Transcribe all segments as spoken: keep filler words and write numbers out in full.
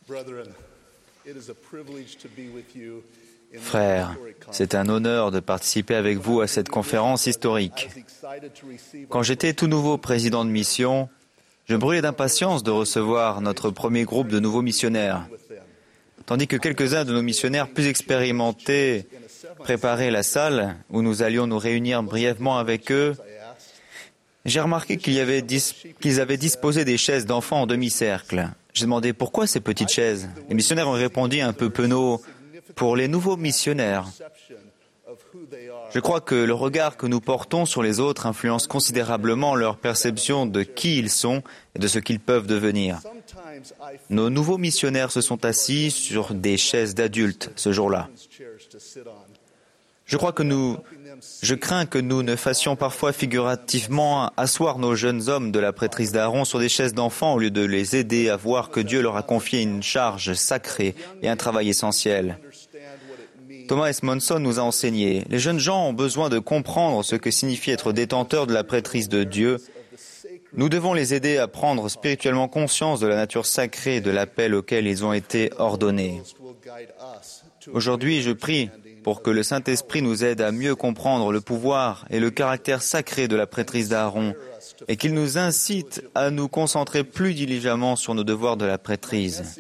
Frères, c'est un honneur de participer avec vous à cette conférence historique. Quand j'étais tout nouveau président de mission, je brûlais d'impatience de recevoir notre premier groupe de nouveaux missionnaires, tandis que quelques-uns de nos missionnaires plus expérimentés préparaient la salle où nous allions nous réunir brièvement avec eux. J'ai remarqué qu'il y avait dis- qu'ils avaient disposé des chaises d'enfants en demi-cercle. J'ai demandé pourquoi ces petites chaises. Les missionnaires ont répondu un peu penauds, pour les nouveaux missionnaires. Je crois que le regard que nous portons sur les autres influence considérablement leur perception de qui ils sont et de ce qu'ils peuvent devenir. Nos nouveaux missionnaires se sont assis sur des chaises d'adultes ce jour-là. Je crois que nous, je crains que nous ne fassions parfois figurativement asseoir nos jeunes hommes de la prêtrise d'Aaron sur des chaises d'enfants au lieu de les aider à voir que Dieu leur a confié une charge sacrée et un travail essentiel. Thomas S. Monson nous a enseigné, les jeunes gens ont besoin de comprendre ce que signifie être détenteur de la prêtrise de Dieu. Nous devons les aider à prendre spirituellement conscience de la nature sacrée de l'appel auquel ils ont été ordonnés. Aujourd'hui, je prie pour que le Saint-Esprit nous aide à mieux comprendre le pouvoir et le caractère sacré de la prêtrise d'Aaron et qu'il nous incite à nous concentrer plus diligemment sur nos devoirs de la prêtrise.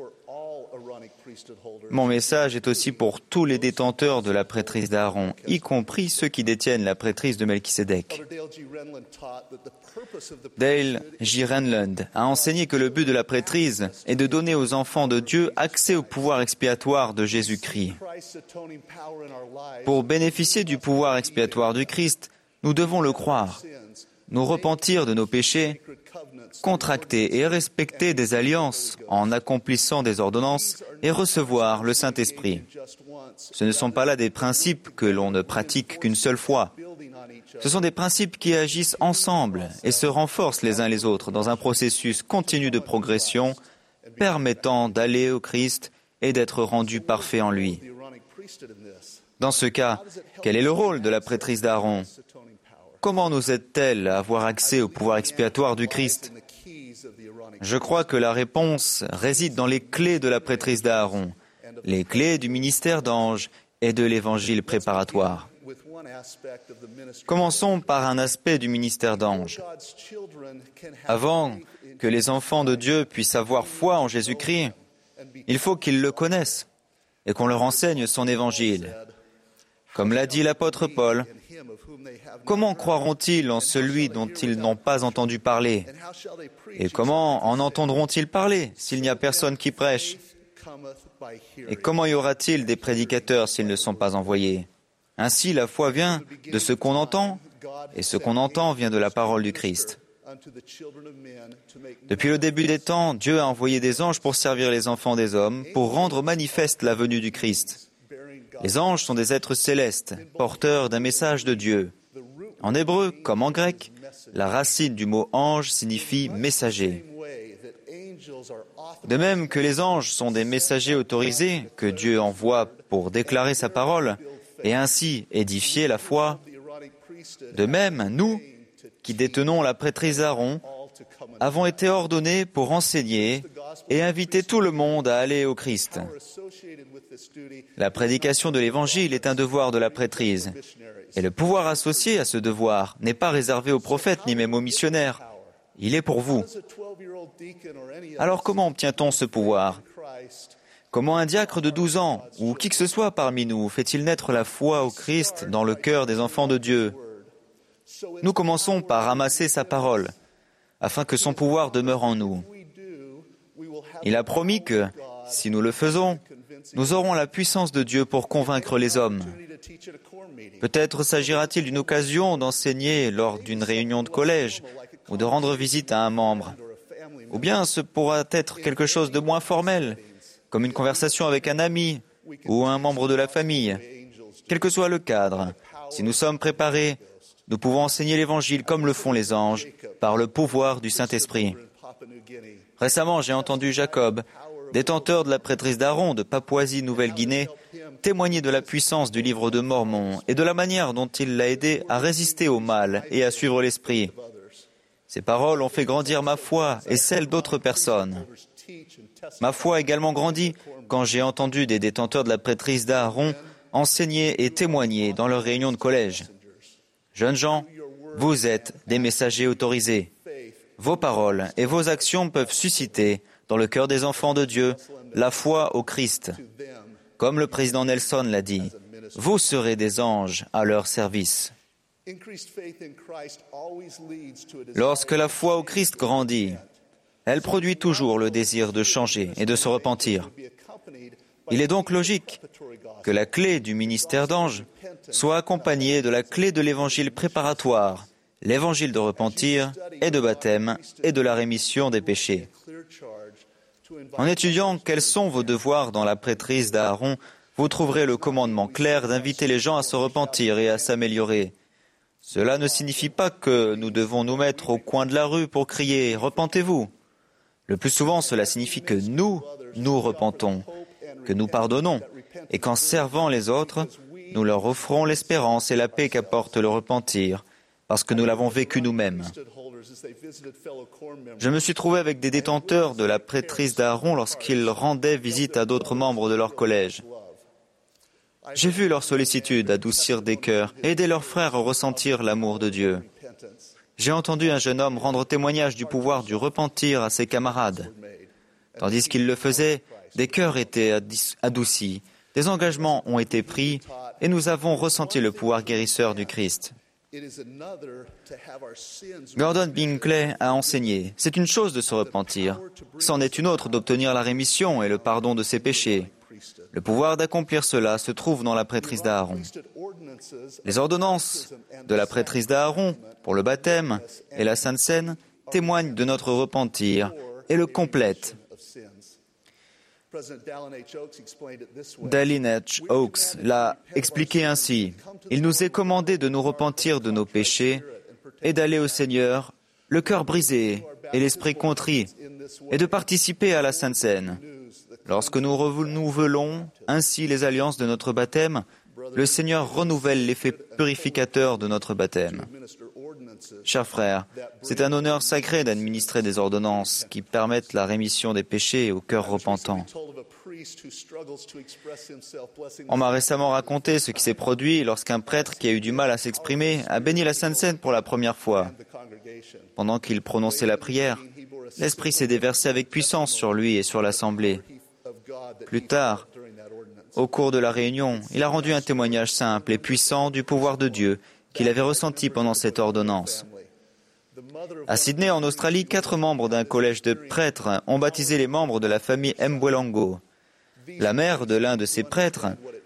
Mon message est aussi pour tous les détenteurs de la prêtrise d'Aaron, y compris ceux qui détiennent la prêtrise de Melchisédek. Dale J. Renlund a enseigné que le but de la prêtrise est de donner aux enfants de Dieu accès au pouvoir expiatoire de Jésus-Christ. Pour bénéficier du pouvoir expiatoire du Christ, nous devons le croire, nous repentir de nos péchés, contracter et respecter des alliances en accomplissant des ordonnances et recevoir le Saint-Esprit. Ce ne sont pas là des principes que l'on ne pratique qu'une seule fois. Ce sont des principes qui agissent ensemble et se renforcent les uns les autres dans un processus continu de progression permettant d'aller au Christ et d'être rendu parfait en lui. Dans ce cas, quel est le rôle de la prêtrise d'Aaron ? Comment nous aide-t-elle à avoir accès au pouvoir expiatoire du Christ ? Je crois que la réponse réside dans les clés de la prêtrise d'Aaron, les clés du ministère d'ange et de l'évangile préparatoire. Commençons par un aspect du ministère d'ange. Avant que les enfants de Dieu puissent avoir foi en Jésus-Christ, il faut qu'ils le connaissent et qu'on leur enseigne son évangile. Comme l'a dit l'apôtre Paul, comment croiront-ils en celui dont ils n'ont pas entendu parler ? Et comment en entendront-ils parler s'il n'y a personne qui prêche ? Et comment y aura-t-il des prédicateurs s'ils ne sont pas envoyés ? Ainsi, la foi vient de ce qu'on entend, et ce qu'on entend vient de la parole du Christ. Depuis le début des temps, Dieu a envoyé des anges pour servir les enfants des hommes, pour rendre manifeste la venue du Christ. Les anges sont des êtres célestes, porteurs d'un message de Dieu. En hébreu, comme en grec, la racine du mot ange signifie messager. De même que les anges sont des messagers autorisés que Dieu envoie pour déclarer sa parole et ainsi édifier la foi, de même, nous, qui détenons la prêtrise d'Aaron, avons été ordonnés pour enseigner et inviter tout le monde à aller au Christ. La prédication de l'Évangile est un devoir de la prêtrise, et le pouvoir associé à ce devoir n'est pas réservé aux prophètes ni même aux missionnaires. Il est pour vous. Alors comment obtient-on ce pouvoir ? Comment un diacre de douze ans, ou qui que ce soit parmi nous, fait-il naître la foi au Christ dans le cœur des enfants de Dieu ? Nous commençons par ramasser sa parole, afin que son pouvoir demeure en nous. Il a promis que, si nous le faisons, nous aurons la puissance de Dieu pour convaincre les hommes. Peut-être s'agira-t-il d'une occasion d'enseigner lors d'une réunion de collège ou de rendre visite à un membre. Ou bien ce pourra être quelque chose de moins formel, comme une conversation avec un ami ou un membre de la famille. Quel que soit le cadre, si nous sommes préparés, nous pouvons enseigner l'Évangile comme le font les anges, par le pouvoir du Saint-Esprit. Récemment, j'ai entendu Jacob, détenteur de la prêtrise d'Aaron de Papouasie-Nouvelle-Guinée, témoigner de la puissance du livre de Mormon et de la manière dont il l'a aidé à résister au mal et à suivre l'Esprit. Ces paroles ont fait grandir ma foi et celle d'autres personnes. Ma foi a également grandi quand j'ai entendu des détenteurs de la prêtrise d'Aaron enseigner et témoigner dans leurs réunions de collège. Jeunes gens, vous êtes des messagers autorisés. Vos paroles et vos actions peuvent susciter, dans le cœur des enfants de Dieu, la foi au Christ. Comme le président Nelson l'a dit, vous serez des anges à leur service. Lorsque la foi au Christ grandit, elle produit toujours le désir de changer et de se repentir. Il est donc logique que la clé du ministère d'ange soit accompagnée de la clé de l'évangile préparatoire, l'évangile de repentir et de baptême et de la rémission des péchés. En étudiant quels sont vos devoirs dans la prêtrise d'Aaron, vous trouverez le commandement clair d'inviter les gens à se repentir et à s'améliorer. Cela ne signifie pas que nous devons nous mettre au coin de la rue pour crier « Repentez-vous ». Le plus souvent, cela signifie que nous, nous repentons, que nous pardonnons, et qu'en servant les autres, nous leur offrons l'espérance et la paix qu'apporte le repentir, parce que nous l'avons vécu nous-mêmes. Je me suis trouvé avec des détenteurs de la prêtrise d'Aaron lorsqu'ils rendaient visite à d'autres membres de leur collège. J'ai vu leur sollicitude adoucir des cœurs et aider leurs frères à ressentir l'amour de Dieu. J'ai entendu un jeune homme rendre témoignage du pouvoir du repentir à ses camarades. Tandis qu'il le faisait, des cœurs étaient adoucis, des engagements ont été pris et nous avons ressenti le pouvoir guérisseur du Christ. Gordon Binkley a enseigné, c'est une chose de se repentir, c'en est une autre d'obtenir la rémission et le pardon de ses péchés. Le pouvoir d'accomplir cela se trouve dans la prêtrise d'Aaron. Les ordonnances de la prêtrise d'Aaron pour le baptême et la Sainte Seine témoignent de notre repentir et le complètent. Dallin H. Oaks l'a expliqué ainsi. Il nous est commandé de nous repentir de nos péchés et d'aller au Seigneur, le cœur brisé et l'esprit contrit, et de participer à la Sainte Seine. Lorsque nous renouvelons ainsi les alliances de notre baptême, le Seigneur renouvelle l'effet purificateur de notre baptême. Chers frères, c'est un honneur sacré d'administrer des ordonnances qui permettent la rémission des péchés au cœur repentant. On m'a récemment raconté ce qui s'est produit lorsqu'un prêtre qui a eu du mal à s'exprimer a béni la Sainte Seine pour la première fois. Pendant qu'il prononçait la prière, l'Esprit s'est déversé avec puissance sur lui et sur l'Assemblée. Plus tard, au cours de la réunion, il a rendu un témoignage simple et puissant du pouvoir de Dieu qu'il avait ressenti pendant cette ordonnance. À Sydney, en Australie, quatre membres d'un collège de prêtres ont baptisé les membres de la famille Mbwelango. La mère de l'un de ces prêtres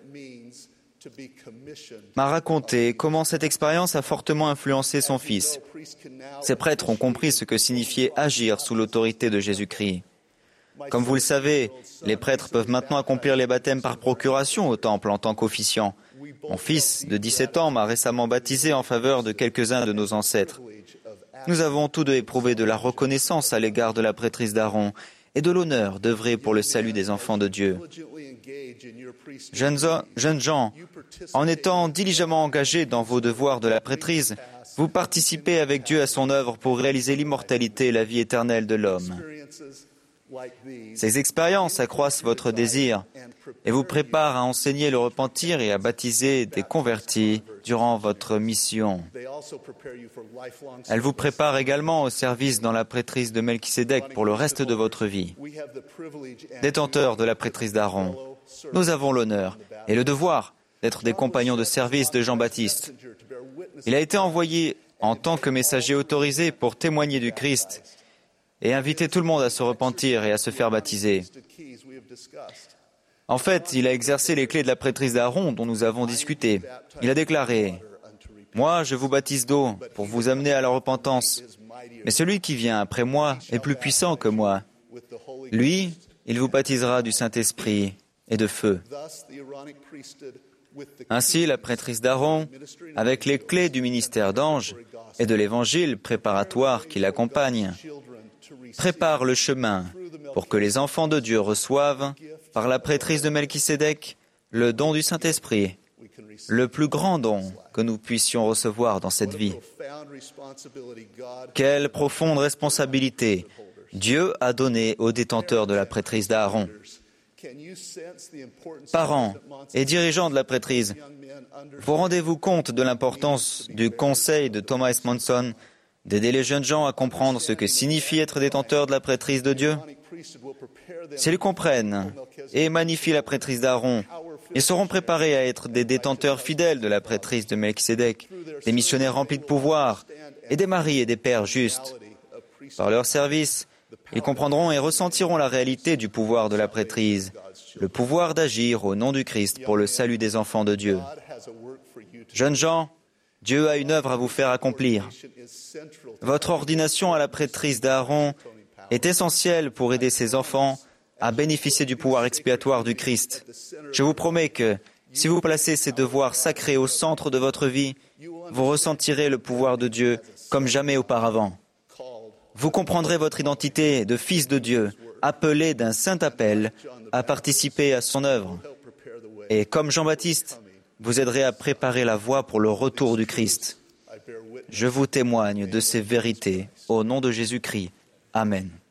m'a raconté comment cette expérience a fortement influencé son fils. Ces prêtres ont compris ce que signifiait agir sous l'autorité de Jésus-Christ. Comme vous le savez, les prêtres peuvent maintenant accomplir les baptêmes par procuration au temple en tant qu'officiants. Mon fils de dix-sept ans m'a récemment baptisé en faveur de quelques-uns de nos ancêtres. Nous avons tous deux éprouvé de la reconnaissance à l'égard de la prêtrise d'Aaron et de l'honneur d'œuvrer pour le salut des enfants de Dieu. Jeunes, jeunes gens, en étant diligemment engagés dans vos devoirs de la prêtrise, vous participez avec Dieu à son œuvre pour réaliser l'immortalité et la vie éternelle de l'homme. Ces expériences accroissent votre désir et vous préparent à enseigner le repentir et à baptiser des convertis durant votre mission. Elles vous préparent également au service dans la prêtrise de Melchisédek pour le reste de votre vie. Détenteurs de la prêtrise d'Aaron, nous avons l'honneur et le devoir d'être des compagnons de service de Jean-Baptiste. Il a été envoyé en tant que messager autorisé pour témoigner du Christ et inviter tout le monde à se repentir et à se faire baptiser. En fait, il a exercé les clés de la prêtrise d'Aaron dont nous avons discuté. Il a déclaré « Moi, je vous baptise d'eau pour vous amener à la repentance, mais celui qui vient après moi est plus puissant que moi. Lui, il vous baptisera du Saint-Esprit et de feu. » Ainsi, la prêtrise d'Aaron, avec les clés du ministère d'ange et de l'évangile préparatoire qui l'accompagne, prépare le chemin pour que les enfants de Dieu reçoivent, par la prêtrise de Melchisédek, le don du Saint-Esprit, le plus grand don que nous puissions recevoir dans cette vie. Quelle profonde responsabilité Dieu a donné aux détenteurs de la prêtrise d'Aaron. Parents et dirigeants de la prêtrise, vous rendez-vous compte de l'importance du conseil de Thomas S. Monson d'aider les jeunes gens à comprendre ce que signifie être détenteur de la prêtrise de Dieu? S'ils comprennent et magnifient la prêtrise d'Aaron, ils seront préparés à être des détenteurs fidèles de la prêtrise de Melchisédek, des missionnaires remplis de pouvoir et des maris et des pères justes. Par leur service, ils comprendront et ressentiront la réalité du pouvoir de la prêtrise, le pouvoir d'agir au nom du Christ pour le salut des enfants de Dieu. Jeunes gens, Dieu a une œuvre à vous faire accomplir. Votre ordination à la prêtrise d'Aaron est essentielle pour aider ses enfants à bénéficier du pouvoir expiatoire du Christ. Je vous promets que, si vous placez ces devoirs sacrés au centre de votre vie, vous ressentirez le pouvoir de Dieu comme jamais auparavant. Vous comprendrez votre identité de fils de Dieu, appelé d'un saint appel à participer à son œuvre. Et comme Jean-Baptiste, vous aiderez à préparer la voie pour le retour du Christ. Je vous témoigne de ces vérités au nom de Jésus-Christ. Amen.